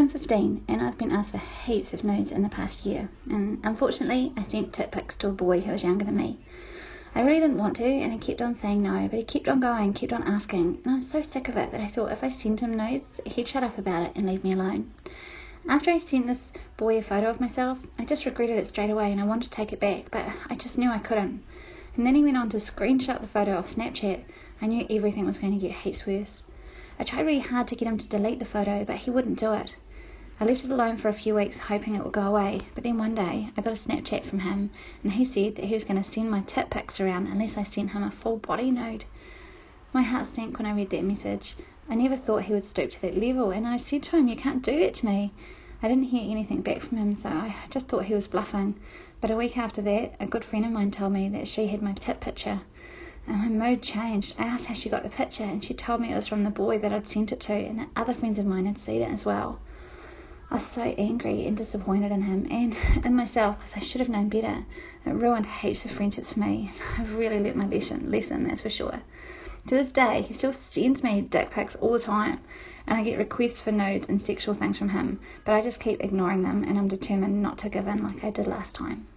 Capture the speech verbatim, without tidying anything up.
I'm fifteen and I've been asked for heaps of nudes in the past year, and unfortunately I sent tit pics to a boy who was younger than me. I really didn't want to, and he kept on saying no, but he kept on going, kept on asking, and I was so sick of it that I thought if I sent him nudes, he'd shut up about it and leave me alone. After I sent this boy a photo of myself, I just regretted it straight away and I wanted to take it back, but I just knew I couldn't. And then he went on to screenshot the photo off Snapchat. I knew everything was going to get heaps worse. I tried really hard to get him to delete the photo, but he wouldn't do it. I left it alone for a few weeks hoping it would go away, but then one day I got a Snapchat from him and he said that he was going to send my tit pics around unless I sent him a full body nude. My heart sank when I read that message. I never thought he would stoop to that level, and I said to him, "You can't do that to me." I didn't hear anything back from him, so I just thought he was bluffing. But a week after that, a good friend of mine told me that she had my tit picture. And my mood changed. I asked how she got the picture, and she told me it was from the boy that I'd sent it to, and that other friends of mine had seen it as well. I was so angry and disappointed in him and in myself because I should have known better. It ruined heaps of friendships for me. I've really learnt my lesson, lesson, that's for sure. To this day, he still sends me dick pics all the time, and I get requests for nudes and sexual things from him, but I just keep ignoring them, and I'm determined not to give in like I did last time.